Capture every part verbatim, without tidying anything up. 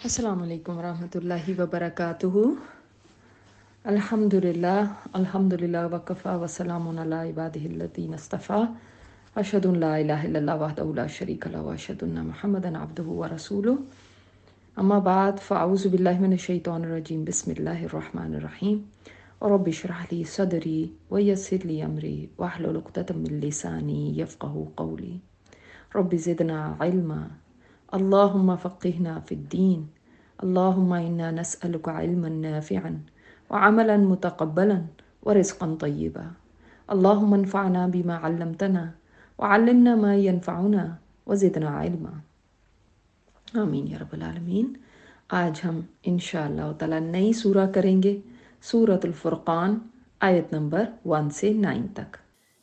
السلام علیکم ورحمۃ اللہ وبرکاتہ. الحمد للہ الحمد للہ وکفا وسلام علی عبادہ الذین اصطفیٰ. اشہد ان لا الہ الا اللہ وحدہ لا شریک لہ واشہد ان محمدا عبدہ ورسولہ. اما بعد فاعوذ باللہ من الشیطان الرجیم. بسم اللہ الرحمن الرحیم. رب اشرح لی صدری ویسر لی امری واحلل عقدۃ من لسانی یفقہوا قولی. رب زدنا علما اللہم فقہنا فی الدین. اللہم انا نسألک علما نافعا وعملا متقبلا ورزقا طیبا. اللہم انفعنا بما علمتنا وعلمنا ما ينفعنا وزدنا علما. آمین یا رب العالمین. آج ہم انشاءاللہ تعالی نئی سورہ کریں گے، سورۃ الفرقان، آیت نمبر ون سے نائن تک.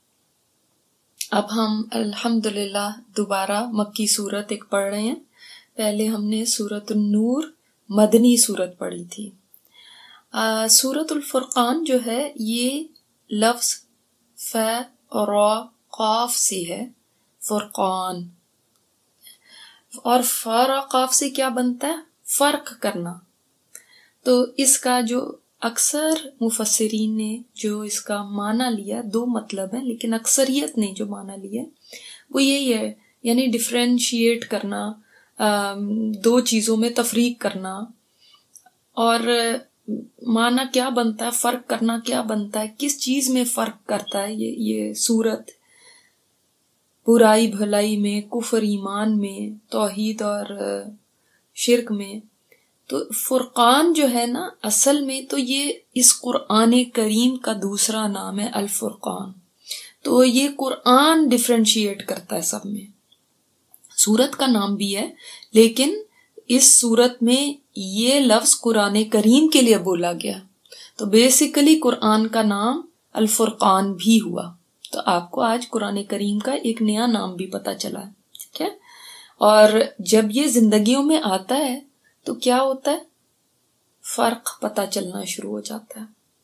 اب ہم الحمدللہ دوبارہ مکی صورت ایک پڑھ رہے ہیں. پہلے ہم نے سورۃ النور مدنی صورت پڑھی تھی. سورۃ الفرقان جو ہے یہ لفظ ف اور را قاف سے ہے، فرقان. اور فا را قاف سے کیا بنتا ہے؟ فرق کرنا. تو اس کا جو اکثر مفسرین نے جو اس کا معنی لیا، دو مطلب ہیں لیکن اکثریت نے جو معنی لیا وہ یہی ہے، یعنی ڈفرینشیٹ کرنا، دو چیزوں میں تفریق کرنا. اور معنی کیا بنتا ہے، فرق کرنا کیا بنتا ہے، کس چیز میں فرق کرتا ہے یہ یہ صورت، برائی بھلائی میں، کفر ایمان میں، توحید اور شرک میں. تو فرقان جو ہے نا، اصل میں تو یہ اس قرآن کریم کا دوسرا نام ہے الفرقان. تو یہ قرآن ڈفرینشیٹ کرتا ہے سب میں. سورت کا نام بھی ہے لیکن اس سورت میں یہ لفظ قرآن کریم کے لیے بولا گیا، تو بیسیکلی قرآن کا نام الفرقان بھی ہوا. تو آپ کو آج قرآن کریم کا ایک نیا نام بھی پتہ چلا ہے، ٹھیک ہے. اور جب یہ زندگیوں میں آتا ہے تو کیا ہوتا ہے، فرق پتہ چلنا شروع ہو جاتا ہے.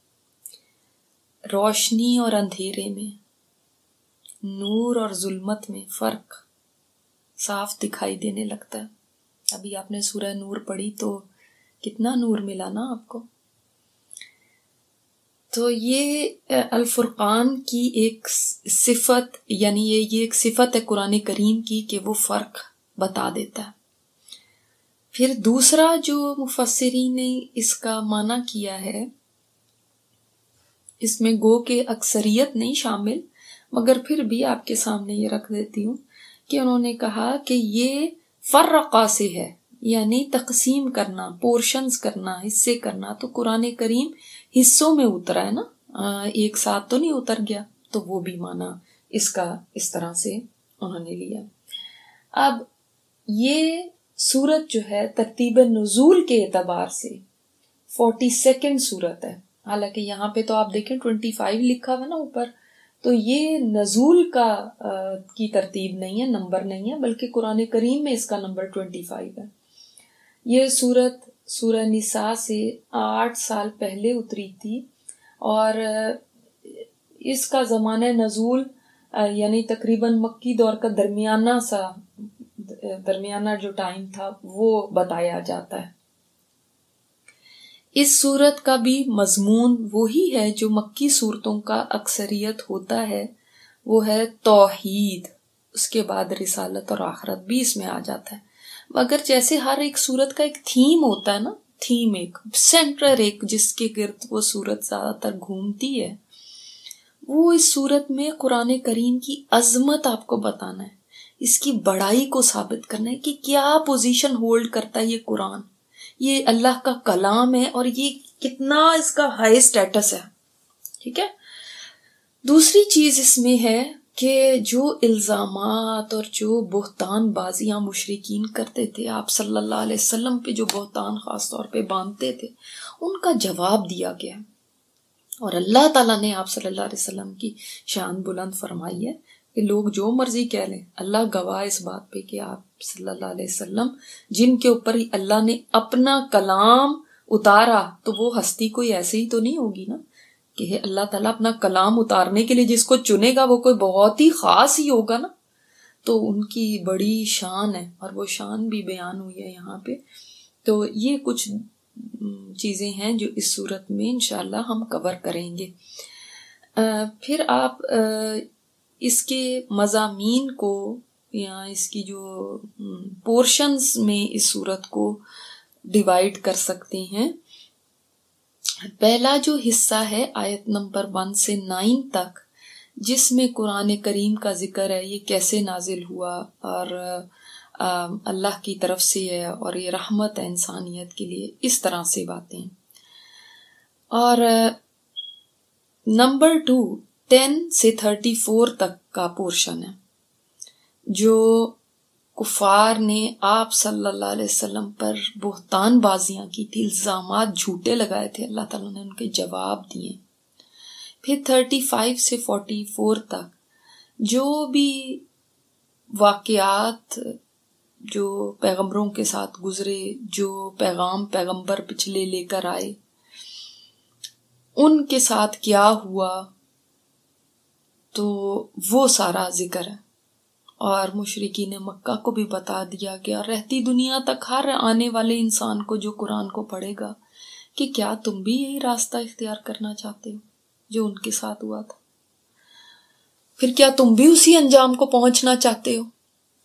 روشنی اور اندھیرے میں، نور اور ظلمت میں فرق صاف دکھائی دینے لگتا ہے. ابھی آپ نے سورہ نور پڑھی تو کتنا نور ملا نا آپ کو. تو یہ الفرقان کی ایک صفت، یعنی یہ یہ ایک صفت ہے قرآن کریم کی کہ وہ فرق بتا دیتا ہے. پھر دوسرا جو مفسرین نے اس کا معنی کیا ہے، اس میں گو کہ اکثریت نہیں شامل، مگر پھر بھی آپ کے سامنے یہ رکھ دیتی ہوں کہ انہوں نے کہا کہ یہ فرقہ سے ہے، یعنی تقسیم کرنا، پورشنز کرنا، حصے کرنا. تو قرآن کریم حصوں میں اترا ہے نا، ایک ساتھ تو نہیں اتر گیا. تو وہ بھی معنی اس کا اس طرح سے انہوں نے لیا. اب یہ سورت جو ہے ترتیب نزول کے اعتبار سے فورٹی سیکنڈ سورت ہے. حالانکہ یہاں پہ تو آپ دیکھیں ٹوینٹی فائیو لکھا ہوا نا اوپر، تو یہ نزول کا کی ترتیب نہیں ہے، نمبر نہیں ہے، بلکہ قرآن کریم میں اس کا نمبر ٹوینٹی فائیو ہے. یہ سورت سورہ نساء سے آٹھ سال پہلے اتری تھی، اور اس کا زمانہ نزول یعنی تقریباً مکی دور کا درمیانہ سا درمیانہ جو ٹائم تھا وہ بتایا جاتا ہے. اس سورت کا بھی مضمون وہی ہے جو مکی صورتوں کا اکثریت ہوتا ہے، وہ ہے توحید. اس کے بعد رسالت اور آخرت بھی اس میں آ جاتا ہے. مگر جیسے ہر ایک سورت کا ایک تھیم ہوتا ہے نا، تھیم ایک سینٹر ایک جس کے گرد وہ سورت زیادہ تر گھومتی ہے، وہ اس سورت میں قرآن کریم کی عظمت آپ کو بتانا ہے، اس کی بڑائی کو ثابت کرنا ہے کہ کیا پوزیشن ہولڈ کرتا ہے یہ قرآن. یہ اللہ کا کلام ہے اور یہ کتنا اس کا ہائی سٹیٹس ہے، ٹھیک ہے. دوسری چیز اس میں ہے کہ جو الزامات اور جو بہتان بازیاں مشرکین کرتے تھے، آپ صلی اللہ علیہ وسلم پہ جو بہتان خاص طور پہ باندھتے تھے، ان کا جواب دیا گیا. اور اللہ تعالیٰ نے آپ صلی اللہ علیہ وسلم کی شان بلند فرمائی ہے کہ لوگ جو مرضی کہہ لیں، اللہ گواہ اس بات پہ کہ آپ صلی اللہ علیہ وسلم جن کے اوپر ہی اللہ نے اپنا کلام اتارا، تو وہ ہستی کوئی ایسے ہی تو نہیں ہوگی نا کہ اللہ تعالیٰ اپنا کلام اتارنے کے لیے جس کو چنے گا وہ کوئی بہت ہی خاص ہی ہوگا نا. تو ان کی بڑی شان ہے، اور وہ شان بھی بیان ہوئی ہے یہاں پہ تو یہ کچھ چیزیں ہیں جو اس صورت میں انشاءاللہ ہم کور کریں گے. پھر آپ اس کے مضامین کو یا اس کی جو پورشنز میں اس صورت کو ڈیوائیڈ کر سکتے ہیں. پہلا جو حصہ ہے آیت نمبر ون سے نائن تک، جس میں قرآن کریم کا ذکر ہے، یہ کیسے نازل ہوا اور اللہ کی طرف سے ہے اور یہ رحمت ہے انسانیت کے لیے، اس طرح سے باتیں. اور نمبر ٹو ٹین سے تھرٹی فور تک کا پورشن ہے جو کفار نے آپ صلی اللہ علیہ وسلم پر بہتان بازیاں کی تھی، الزامات جھوٹے لگائے تھے، اللہ تعالیٰ نے ان کے جواب دیے. پھر تھرٹی فائیو سے فورٹی فور تک جو بھی واقعات جو پیغمبروں کے ساتھ گزرے، جو پیغام پیغمبر پچھلے لے کر آئے، ان کے ساتھ کیا ہوا، تو وہ سارا ذکر ہے. اور مشرکین مکہ کو بھی بتا دیا گیا، رہتی دنیا تک ہر آنے والے انسان کو جو قرآن کو پڑھے گا، کہ کیا تم بھی یہی راستہ اختیار کرنا چاہتے ہو جو ان کے ساتھ ہوا تھا؟ پھر کیا تم بھی اسی انجام کو پہنچنا چاہتے ہو؟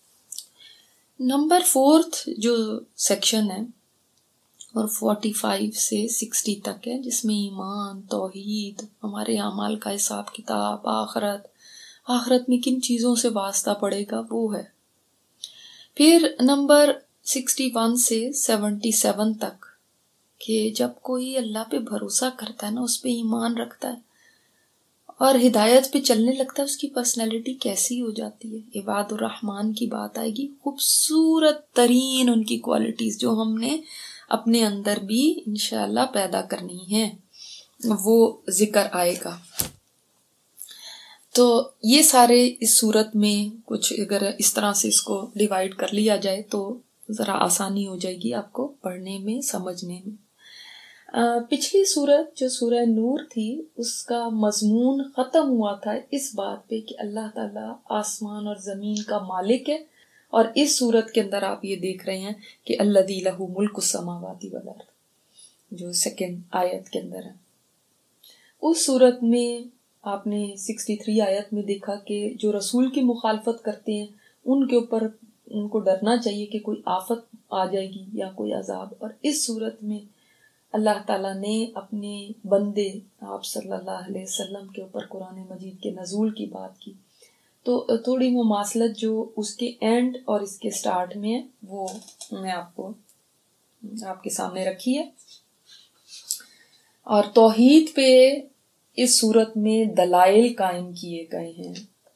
نمبر فورتھ جو سیکشن ہے اور فورٹی فائیو سے سکسٹی تک ہے، جس میں ایمان، توحید، ہمارے اعمال کا حساب کتاب، آخرت آخرت میں کن چیزوں سے واسطہ پڑے گا، وہ ہے. پھر نمبر سکسٹی ون سے سیونٹی سیون تک کہ جب کوئی اللہ پہ بھروسہ کرتا ہے نا، اس پہ ایمان رکھتا ہے اور ہدایت پہ چلنے لگتا ہے، اس کی پرسنالٹی کیسی ہو جاتی ہے. عباد الرحمن کی بات آئے گی، خوبصورت ترین ان کی کوالٹیز جو ہم نے اپنے اندر بھی انشاءاللہ پیدا کرنی ہے، وہ ذکر آئے گا. تو یہ سارے اس صورت میں کچھ اگر اس طرح سے اس کو ڈیوائیڈ کر لیا جائے تو ذرا آسانی ہو جائے گی آپ کو پڑھنے میں، سمجھنے میں. پچھلی صورت جو سورہ نور تھی، اس کا مضمون ختم ہوا تھا اس بات پہ کہ اللہ تعالیٰ آسمان اور زمین کا مالک ہے، اور اس صورت کے اندر آپ یہ دیکھ رہے ہیں کہ الذی لہ ملک السماوات والارض جو سیکنڈ آیت کے اندر ہے. اس صورت میں آپ نے سکسٹی تھری آیت میں دیکھا کہ جو رسول کی مخالفت کرتے ہیں ان کے اوپر ان کو ڈرنا چاہیے کہ کوئی آفت آ جائے گی یا کوئی عذاب. اور اس صورت میں اللہ تعالیٰ نے اپنے بندے آپ صلی اللہ علیہ وسلم کے اوپر قرآن مجید کے نزول کی بات کی. تو تھوڑی مماثلت جو اس کے اینڈ اور اس کے سٹارٹ میں ہے وہ میں آپ کو آپ کے سامنے رکھی ہے. اور توحید پہ اس صورت میں دلائل قائم کیے گئے ہیں،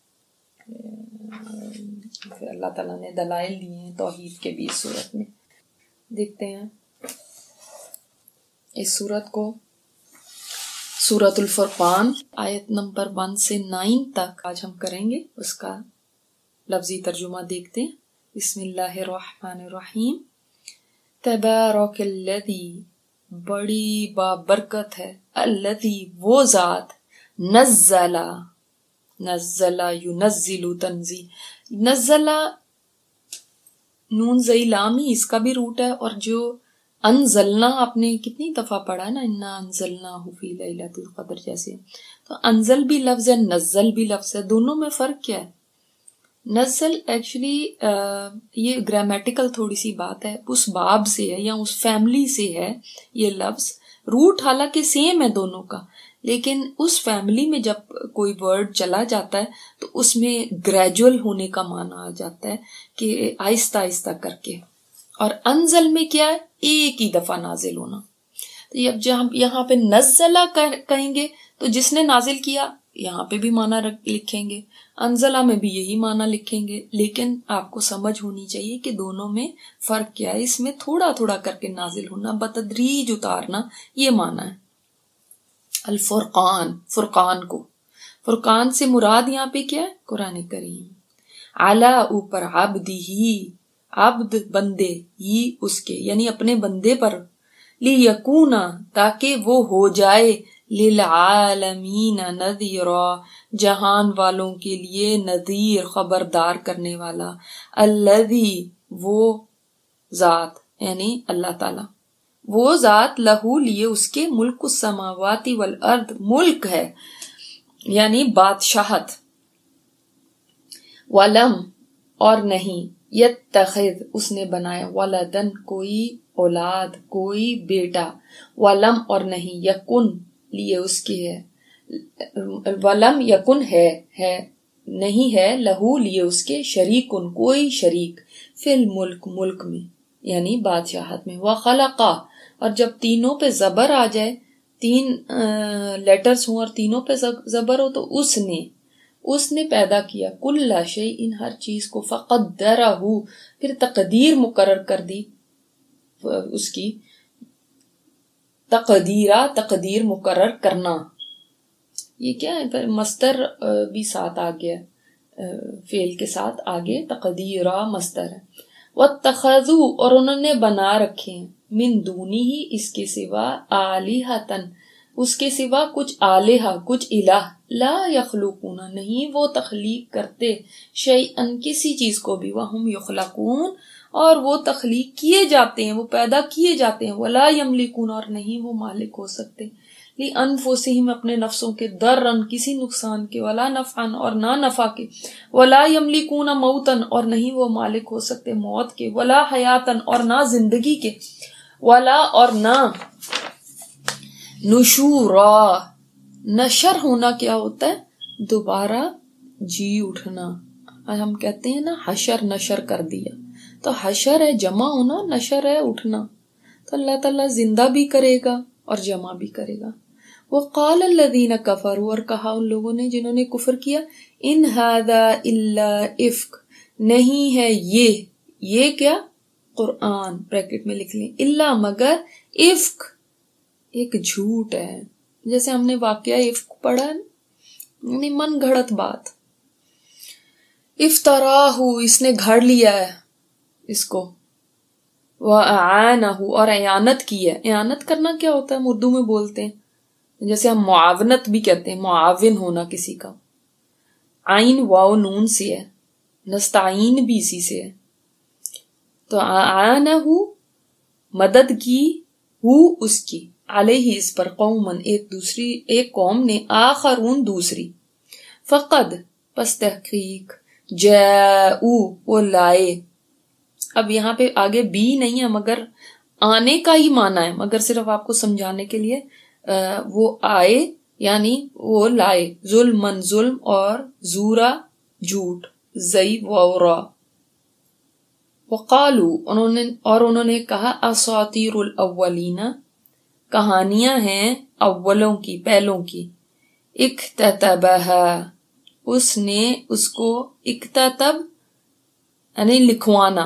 اللہ تعالیٰ نے دلائل دیے ہیں توحید کے بھی اس صورت میں. دیکھتے ہیں اس صورت کو. سورۃ الفرقان آیت نمبر ون سے نائن تک آج ہم کریں گے، اس کا لفظی ترجمہ دیکھتے ہیں. بسم اللہ الرحمن الرحیم. تبارک الذی، بڑی بابرکت ہے، الذی وہ ذات، نزل نزل ینزل تنزیل. نزل نون زئی لامی اس کا بھی روٹ ہے، اور جو انزلنا آپ نے کتنی دفعہ پڑھا ہے نا، انا انزلناہ فی لیلۃ القدر جیسے. تو انزل بھی لفظ ہے، نزل بھی لفظ ہے، دونوں میں فرق کیا ہے؟ نزل ایکچولی یہ گرامیٹیکل تھوڑی سی بات ہے، اس باب سے ہے یا اس فیملی سے ہے یہ لفظ. روٹ حالانکہ سیم ہے دونوں کا، لیکن اس فیملی میں جب کوئی ورڈ چلا جاتا ہے تو اس میں گریجول ہونے کا معنی آ جاتا ہے کہ آہستہ آہستہ کر کے. اور انزل میں کیا ہے؟ ایک ہی دفعہ نازل ہونا. تو اب جب ہم یہاں پہ نزلہ کہیں گے تو جس نے نازل کیا یہاں پہ بھی معنی لکھیں گے، انزلہ میں بھی یہی معنی لکھیں گے، لیکن آپ کو سمجھ ہونی چاہیے کہ دونوں میں فرق کیا ہے. اس میں تھوڑا تھوڑا کر کے نازل ہونا، بتدریج اتارنا، یہ معنی ہے. الفرقان، فرقان کو، فرقان سے مراد یہاں پہ کیا ہے؟ قرآن کریم. علی اوپر، عبدہ عبد بندے، ہی اس کے یعنی اپنے بندے پر، لیکونا تاکہ وہ ہو جائے، للعالمین نذیرا جہان والوں کے لیے، نذیر خبردار کرنے والا. الذی وہ ذات، یعنی اللہ تعالیٰ، وہ ذات لہو لیے اس کے ملک السماواتی والارض، ملک ہے یعنی بادشاہت، ولم اور نہیں، یتخذ اس نے بنایا، ولدن کوئی اولاد، کوئی بیٹا، ولم اور نہیں، یکن لیے اس کی ہے، ولم یکن ہے ہے نہیں ہے، لہو لیے اس کے، شریکن کوئی شریک، فی الملک ملک میں یعنی بادشاہت میں، وخلقا اور جب تینوں پہ زبر آ جائے، تین لیٹرز ہوں اور تینوں پہ زبر ہو تو اس نے اس نے پیدا کیا، کل شیء ان ہر چیز کو، فقدرہ پھر تقدیر مقرر کر دی اس کی، تقدیرہ تقدیر مقرر کرنا، یہ کیا ہے پھر مصدر بھی ساتھ آ گیا، فعل کے ساتھ آگے تقدیرہ مصدر ہے، واتخذوا اور انہوں نے بنا رکھے ہیں، من دونی ہی اس کے سوا، آلہتن اس کے سوا کچھ آلہہ کچھ الہ، لا یخلقون نہیں وہ تخلیق کرتے، شیئن کسی چیز کو بھی، وہم یخلقون اور وہ تخلیق کیے جاتے ہیں، وہ پیدا کیے جاتے ہیں، ولا یملکون اور نہیں وہ مالک ہو سکتے، لِأَنفُسِهِمْ اپنے نفسوں کے، ضرًا کسی نقصان کے، ولا نفعًا اور نہ نفع کے، ولا یملکون موتًا اور نہیں وہ مالک ہو سکتے موت کے، ولا حیاتًا اور نہ زندگی کے، ولا اور نہ نشورا، نشر ہونا کیا ہوتا ہے؟ دوبارہ جی اٹھنا، ہم کہتے ہیں نا حشر نشر کر دیا، تو حشر ہے جمع ہونا، نشر ہے اٹھنا، تو اللہ تعالیٰ زندہ بھی کرے گا اور جمع بھی کرے گا۔ وقال الذین کفروا اور کہا ان لوگوں نے جنہوں نے کفر کیا، ان ھذا الا افک نہیں ہے یہ یہ کیا قرآن بریکٹ میں لکھ لیں، الا مگر افک ایک جھوٹ ہے، جیسے ہم نے واقعہ افک پڑھا ہے، یعنی من گھڑت بات، افطراہ اس نے گھڑ لیا ہے اس کو، وَأَعَانَهُ اور اعانت کی ہے، اعانت کرنا کیا ہوتا ہے ہم اردو میں بولتے ہیں، جیسے ہم معاونت بھی کہتے ہیں، معاون ہونا کسی کا، عین واو نون سے ہے، نستعین بھی اسی سے ہے، تو اعانہ مدد کی، ہو اس کی، علیہ اس پر، قومن ایک دوسری ایک قوم نے، آخرون دوسری، فقد پس تحقیق، جاؤ وہ لائے، اب یہاں پہ آگے بھی نہیں ہے مگر آنے کا ہی معنی ہے، مگر صرف آپ کو سمجھانے کے لیے وہ آئے یعنی وہ لائے، ظلمن ظلم اور زورا جھوٹ، زئی وورا، وقالو انہوں نے اور انہوں نے کہا، اساطیر الاولین کہانیاں ہیں اولوں کی پہلوں کی، اکتتبہا اس نے اس کو، اکتتب یعنی لکھوانا،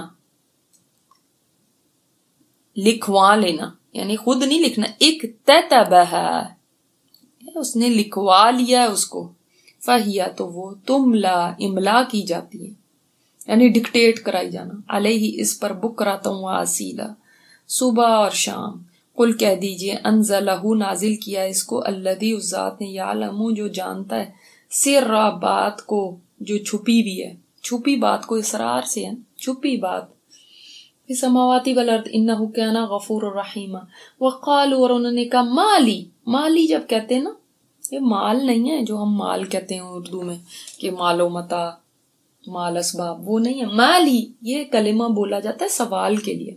لکھوا لینا یعنی خود نہیں لکھنا، اکتتبہا اس نے لکھوا لیا اس کو، فہیا تو وہ، تملا املا کی جاتی ہے یعنی ڈکٹیٹ کرائی جانا، علیہ اس پر، بکرۃ و اصیلا صبح اور شام، قل کہہ دیجئے، انزلہ نازل کیا اس کو، الذی اس ذات نے، یعلم جو جانتا ہے، سر بات کو جو چھپی بھی ہے، چھپی بات کو اسرار سے ہے، چھپی بات، فی السماوات والارض انہ کان غفور الرحیم، وقالوا اور انہوں نے کہا، مالی مالی جب کہتے ہیں نا، یہ مال نہیں ہے جو ہم مال کہتے ہیں اردو میں کہ مال و متاع، مال اسباب، وہ نہیں ہے، مالی یہ کلمہ بولا جاتا ہے سوال کے لیے،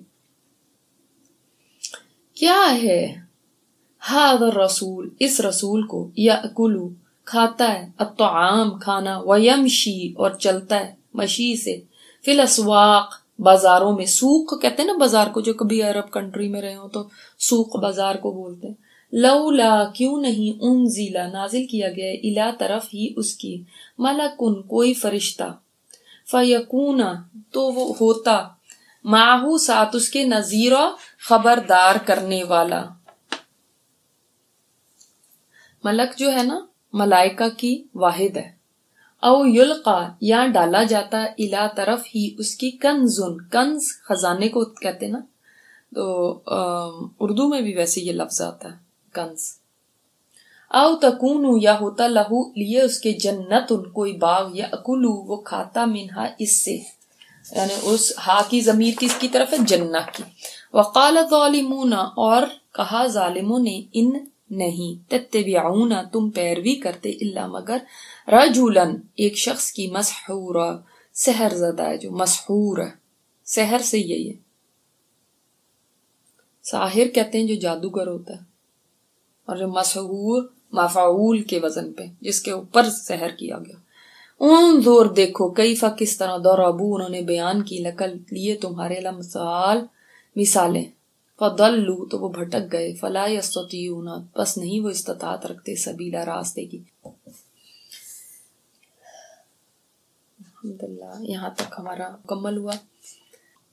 کیا ہے، ھذا الرسول اس رسول کو، یاکلو کھاتا ہے، الطعام کھانا، ویمشی اور چلتا ہے، مشی سے، فی الاسواق بازاروں میں، سوق کہتے ہیں نا بازار کو، جو کبھی عرب کنٹری میں رہے ہوں تو سوق بازار کو بولتے ہیں، لولا کیوں نہیں، انزل نازل کیا گیا، الی طرف ہی اس کی، ملکن کوئی فرشتہ، فیکون تو وہ ہوتا، معہو ساتھ اس کے، نذیرا خبردار کرنے والا، ملک جو ہے نا ملائکہ کی واحد ہے، او یلقا یا ڈالا جاتا، الی طرف ہی اس کی، کنزن کنز خزانے کو کہتے نا، تو اردو میں بھی ویسے یہ لفظ آتا ہے کنز، او تکون یا ہوتا، لہو لیے اس کے، جنت ان کوئی باغ، یا اکلو وہ کھاتا، منہا اس سے، یعنی اس ہا کی ضمیر کس کی طرف ہے؟ جنہ کی. وقال الظالمون اور کہا ظالموں نے ان نہیں تتبعون تم پیروی کرتے الا مگر رجلا ایک شخص کی مسحورا سحر زدہ ہے جو مسحور ہے سحر سے یہی ہے. ساحر کہتے ہیں جو جادوگر ہوتا ہے اور جو مسحور مفعول کے وزن پہ جس کے اوپر سحر کیا گیا. انظر دیکھو کیفا کس طرح ضربوا انہوں نے بیان کی لکل لیے تمہارے الامثال مثالیں فضلوا تو وہ بھٹک گئے فلا یستطیعون بس نہیں وہ استطاعت رکھتے سبیلا راستے کی. الحمدللہ یہاں تک ہمارا مکمل ہوا.